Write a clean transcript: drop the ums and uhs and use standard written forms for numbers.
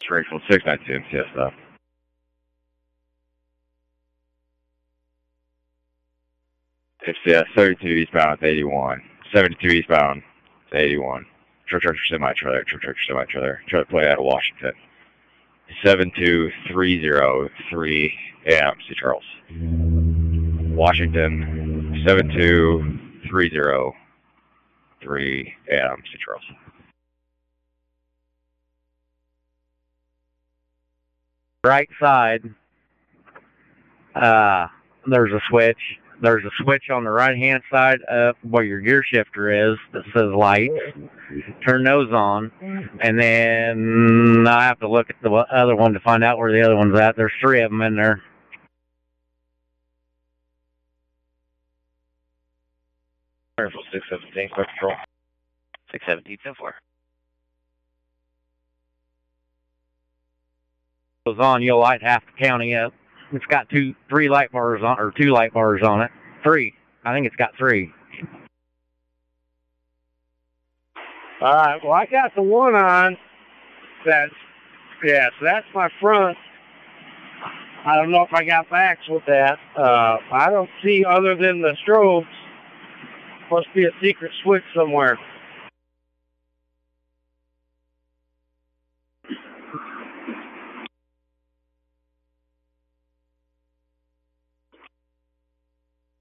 Springfield 692 MCS though. MCS 32 eastbound, 81. 72 eastbound, 81. Truck semi-trailer, trailer play out of Washington. 72303 AM, C. Charles. Washington, 72303 AM, C. Charles. Right side, there's a switch. There's a switch on the right-hand side up where your gear shifter is that says lights. Turn those on, and then I have to look at the other one to find out where the other one's at. There's 3 of them in there. Springfield 617, quick control. 617, 10-4. Goes on, you'll light half the county up. It's got 2 light bars on, or 2 light bars on it. 3. I think it's got 3. All right, well, I got the one on. So that's my front. I don't know if I got backs with that. I don't see other than the strobes. Must be a secret switch somewhere.